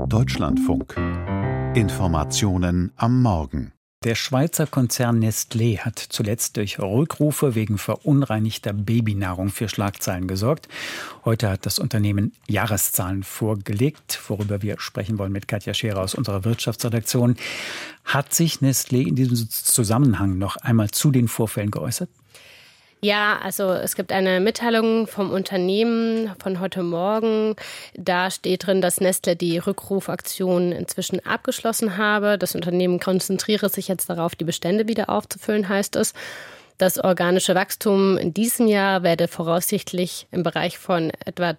Deutschlandfunk. Informationen am Morgen. Der Schweizer Konzern Nestlé hat zuletzt durch Rückrufe wegen verunreinigter Babynahrung für Schlagzeilen gesorgt. Heute hat das Unternehmen Jahreszahlen vorgelegt, worüber wir sprechen wollen mit Katja Scherer aus unserer Wirtschaftsredaktion. Hat sich Nestlé in diesem Zusammenhang noch einmal zu den Vorfällen geäußert? Ja, also es gibt eine Mitteilung vom Unternehmen von heute Morgen. Da steht drin, dass Nestlé die Rückrufaktion inzwischen abgeschlossen habe. Das Unternehmen konzentriere sich jetzt darauf, die Bestände wieder aufzufüllen, heißt es. Das organische Wachstum in diesem Jahr werde voraussichtlich im Bereich von etwa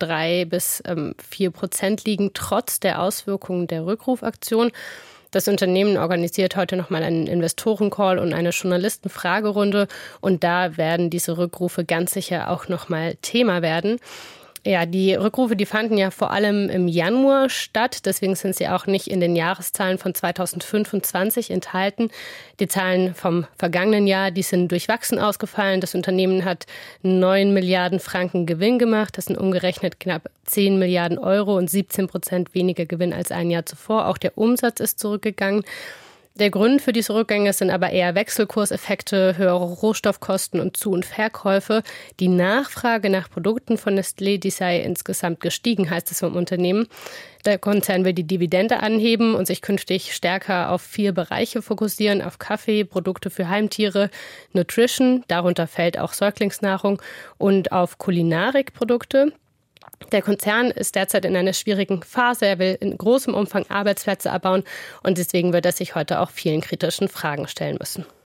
3-4% liegen, trotz der Auswirkungen der Rückrufaktion. Das Unternehmen organisiert heute nochmal einen Investorencall und eine Journalistenfragerunde. Und da werden diese Rückrufe ganz sicher auch nochmal Thema werden. Ja, die Rückrufe, die fanden ja vor allem im Januar statt. Deswegen sind sie auch nicht in den Jahreszahlen von 2025 enthalten. Die Zahlen vom vergangenen Jahr, die sind durchwachsen ausgefallen. Das Unternehmen hat 9 Milliarden Franken Gewinn gemacht. Das sind umgerechnet knapp 10 Milliarden Euro und 17% weniger Gewinn als ein Jahr zuvor. Auch der Umsatz ist zurückgegangen. Der Grund für diese Rückgänge sind aber eher Wechselkurseffekte, höhere Rohstoffkosten und Zu- und Verkäufe. Die Nachfrage nach Produkten von Nestlé, die sei insgesamt gestiegen, heißt es vom Unternehmen. Der Konzern will die Dividende anheben und sich künftig stärker auf 4 Bereiche fokussieren: auf Kaffee, Produkte für Heimtiere, Nutrition, darunter fällt auch Säuglingsnahrung, und auf Kulinarikprodukte. Der Konzern ist derzeit in einer schwierigen Phase. Er will in großem Umfang Arbeitsplätze abbauen und deswegen wird er sich heute auch vielen kritischen Fragen stellen müssen.